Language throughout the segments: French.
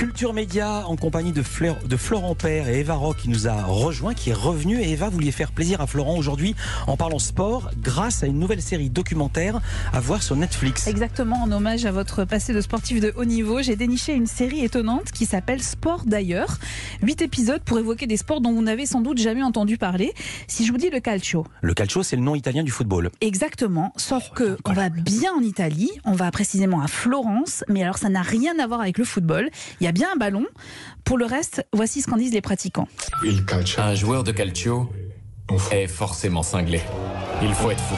Culture Média en compagnie de Florent Père et Eva Rock qui nous a rejoint, qui est revenu. Et Eva, vous vouliez faire plaisir à Florent aujourd'hui en parlant sport grâce à une nouvelle série documentaire à voir sur Netflix. Exactement, en hommage à votre passé de sportif de haut niveau, j'ai déniché une série étonnante qui s'appelle Sport d'ailleurs. 8 épisodes pour évoquer des sports dont vous n'avez sans doute jamais entendu parler. Si je vous dis le calcio. Le calcio, c'est le nom italien du football. Exactement, sauf que on va bien en Italie, on va précisément à Florence, mais alors ça n'a rien à voir avec le football. Il y a bien un ballon. Pour le reste, voici ce qu'en disent les pratiquants. Un joueur de calcio est forcément cinglé. Il faut être fou.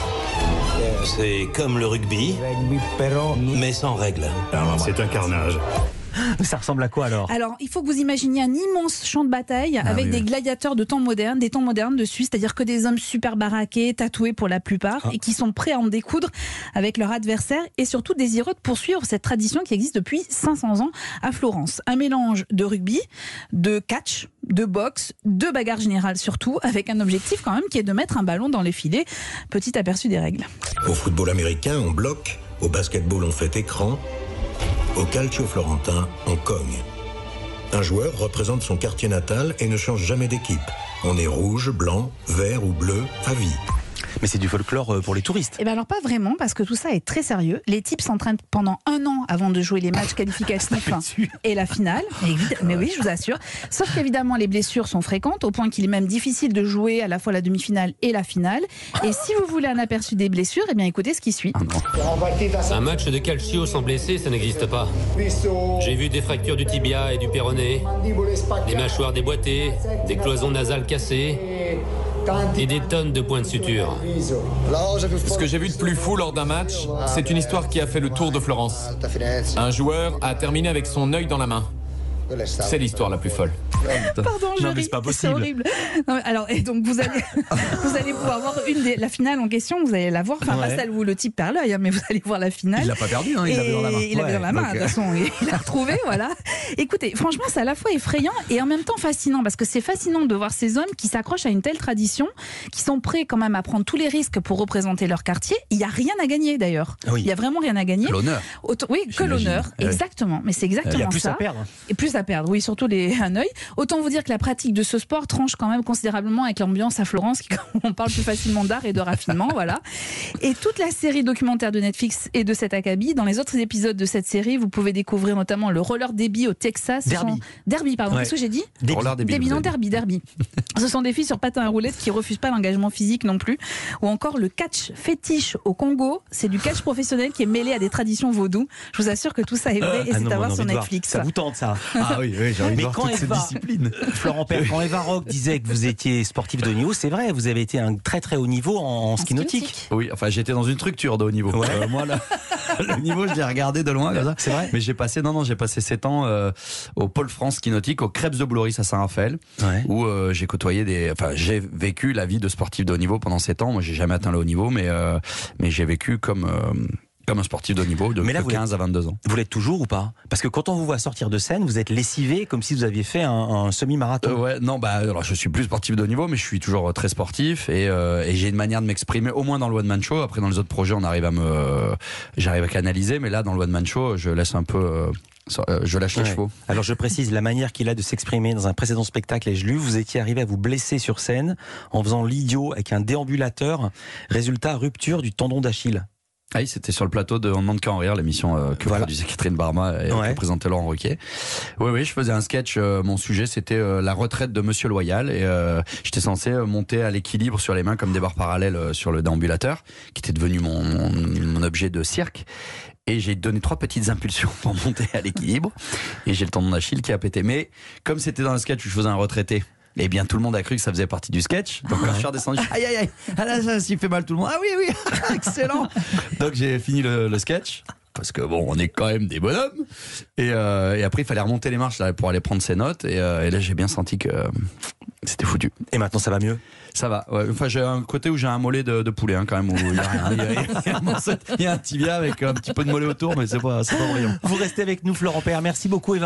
C'est comme le rugby, mais sans règles. C'est un carnage. Ça ressemble à quoi alors ? Alors, il faut que vous imaginiez un immense champ de bataille avec des gladiateurs de temps moderne, des temps modernes dessus, c'est-à-dire que des hommes super baraqués, tatoués pour la plupart, et qui sont prêts à en découdre avec leur adversaire et surtout désireux de poursuivre cette tradition qui existe depuis 500 ans à Florence. Un mélange de rugby, de catch, de boxe, de bagarre générale surtout, avec un objectif quand même qui est de mettre un ballon dans les filets. Petit aperçu des règles. Au football américain, on bloque. Au basketball, on fait écran. Au calcio florentin, on cogne. Un joueur représente son quartier natal et ne change jamais d'équipe. On est rouge, blanc, vert ou bleu à vie. Mais c'est du folklore pour les touristes. Eh bien alors pas vraiment, parce que tout ça est très sérieux. Les types s'entraînent pendant 1 an avant de jouer les matchs qualificatifs et la finale. Mais oui, je vous assure. Sauf qu'évidemment, les blessures sont fréquentes, au point qu'il est même difficile de jouer à la fois la demi-finale et la finale. Et si vous voulez un aperçu des blessures, eh bien écoutez ce qui suit. Un match de calcio sans blessé, ça n'existe pas. J'ai vu des fractures du tibia et du péroné, des mâchoires déboîtées, des cloisons nasales cassées et des tonnes de points de suture. Ce que j'ai vu de plus fou lors d'un match, c'est une histoire qui a fait le tour de Florence. Un joueur a terminé avec son œil dans la main. C'est l'histoire la plus folle. Pardon, je ris. C'est pas possible. C'est horrible. Non, mais alors, et donc vous allez pouvoir voir la finale en question. Vous allez la voir. Enfin, pas celle où le type perd l'œil, mais vous allez voir la finale. Il l'a pas perdu, hein, il l'avait dans la main. Il l'avait dans la main, de toute façon. Il l'a retrouvé, voilà. Écoutez, franchement, c'est à la fois effrayant et en même temps fascinant, parce que c'est fascinant de voir ces hommes qui s'accrochent à une telle tradition, qui sont prêts quand même à prendre tous les risques pour représenter leur quartier. Il n'y a rien à gagner d'ailleurs. Oui. Il n'y a vraiment rien à gagner. L'honneur. Oui, que l'honneur. Exactement. Mais c'est exactement ça. Il y a plus à perdre. Et plus à perdre, oui, surtout un œil. Autant vous dire que la pratique de ce sport tranche quand même considérablement avec l'ambiance à Florence, on parle plus facilement d'art et de raffinement, voilà. Et toute la série documentaire de Netflix et de cet acabit. Dans les autres épisodes de cette série, vous pouvez découvrir notamment le roller derby au Texas. Derby, pardon. Qu'est-ce que j'ai dit ? Derby. Ce sont des filles sur patins à roulettes qui refusent pas l'engagement physique non plus. Ou encore le catch fétiche au Congo. C'est du catch professionnel qui est mêlé à des traditions vaudou. Je vous assure que tout ça est vrai et c'est à voir sur Netflix. Ça vous tente ça ? Ah oui, j'ai envie de voir toute cette discipline. Florent Père, quand Eva Rock disait que vous étiez sportif de haut niveau, c'est vrai, vous avez été un très très haut niveau en ski nautique. Oui, enfin j'étais dans une structure de haut niveau. Ouais. Moi, le niveau, je l'ai regardé de loin comme ça. C'est vrai. Mais j'ai passé 7 ans au Pôle France ski nautique, au Crêpes de Bouloris à Saint-Raphaël, où j'ai côtoyé j'ai vécu la vie de sportif de haut niveau pendant 7 ans. Moi, j'ai jamais atteint le haut niveau, mais j'ai vécu comme un sportif de haut niveau de 15 à 22 ans. Vous l'êtes toujours ou pas ? Parce que quand on vous voit sortir de scène, vous êtes lessivé comme si vous aviez fait un semi-marathon. Alors je suis plus sportif de haut niveau, mais je suis toujours très sportif et j'ai une manière de m'exprimer, au moins dans le One Man Show. Après, dans les autres projets, j'arrive à canaliser, mais là, dans le One Man Show, je laisse un peu... je lâche les chevaux. Alors je précise la manière qu'il a de s'exprimer dans un précédent spectacle, et je lu, vous étiez arrivé à vous blesser sur scène en faisant l'idiot avec un déambulateur. Résultat, rupture du tendon d'Achille. Ah oui, c'était sur le plateau de On demande qu'à en rire, l'émission que produisait Catherine Barma et que présentait Laurent Ruquier. Oui, je faisais un sketch. Mon sujet, c'était la retraite de Monsieur Loyal, et j'étais censé monter à l'équilibre sur les mains comme des barres parallèles sur le déambulateur, qui était devenu mon objet de cirque. Et j'ai donné 3 petites impulsions pour monter à l'équilibre, et j'ai le tendon d'Achille qui a pété. Mais comme c'était dans un sketch où je faisais un retraité, eh bien, tout le monde a cru que ça faisait partie du sketch. Donc, quand je suis redescendu, aïe, ah là, ça s'y fait mal tout le monde. Ah oui, excellent. Donc, j'ai fini le sketch. Parce que bon, on est quand même des bonhommes. Et après, il fallait remonter les marches là, pour aller prendre ses notes. Et là, j'ai bien senti que c'était foutu. Et maintenant, ça va mieux ? Ça va. Ouais. Enfin, j'ai un côté où j'ai un mollet de poulet, quand même, où il y a rien. Il y a un tibia avec un petit peu de mollet autour, mais c'est pas brillant. Vous restez avec nous, Florent Père. Merci beaucoup, Eva.